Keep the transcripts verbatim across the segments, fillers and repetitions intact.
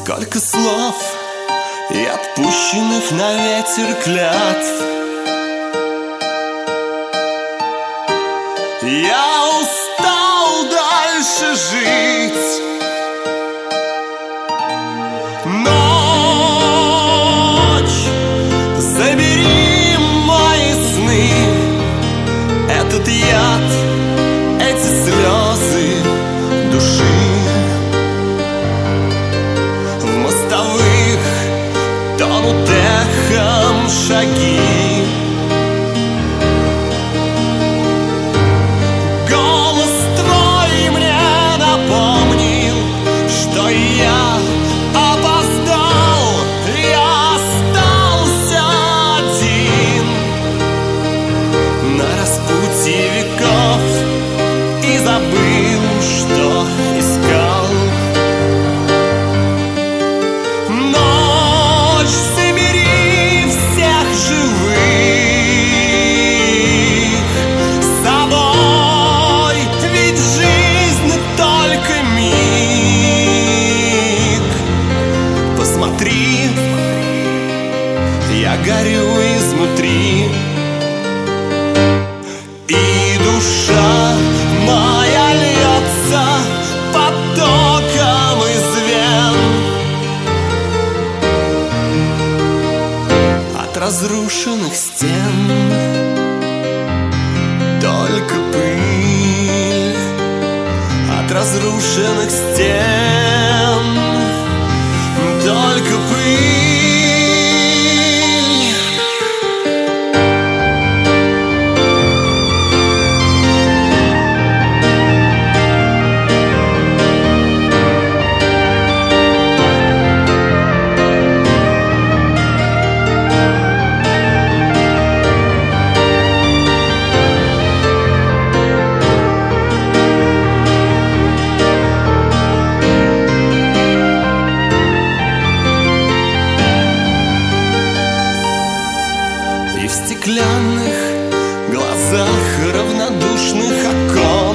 Сколько слов и отпущенных на ветер клятв. Я устал дальше жить. Ночь, забери мои сны, этот яд, эти слезы души. В мостовых тонут эхом шаги. Я горю изнутри, и душа моя льется потоком из вен. От разрушенных стен только пыль, от разрушенных стен только пыль. И в стеклянных глазах равнодушных окон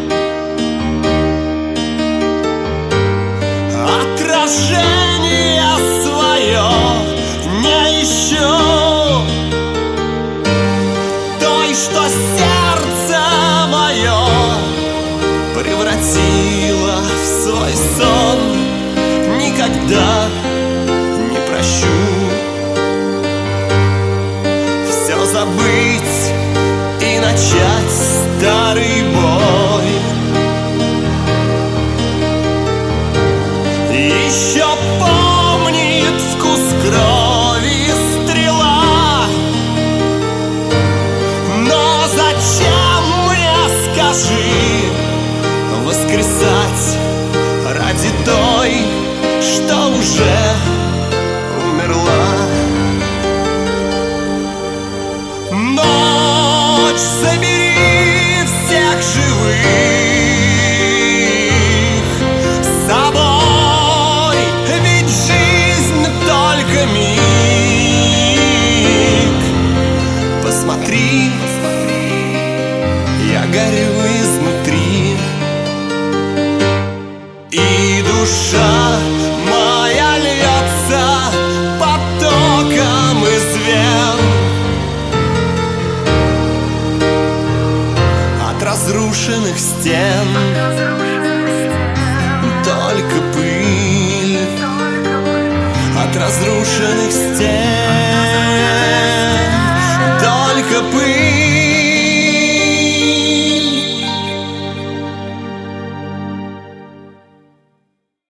отражение свое не ищу, той, что сердце мое превратило в свой сон. Никогда не прощу. Забыть и начать старый бой. Еще помнит вкус крови стрела. Но зачем мне, скажи, воскресать ради той, что уже умерла? Ночь, забери всех живых с собой, ведь жизнь только миг. Посмотри, я горю изнутри, и душа моя льется потоком из вен. От разрушенных стен только пыль, от разрушенных стен.